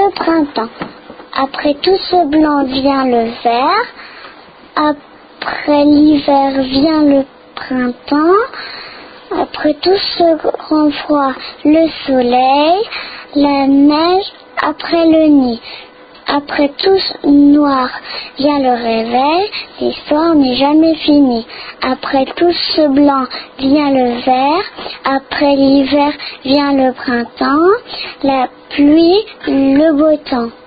le printemps. Après tout ce blanc vient le vert. Après l'hiver vient le printemps. Après tout ce grand froid, le soleil, la neige, après le nid. Après tout ce noir vient le réveil, l'histoire n'est jamais finie. Après tout ce blanc vient le vert, après l'hiver vient le printemps, la pluie, le beau temps.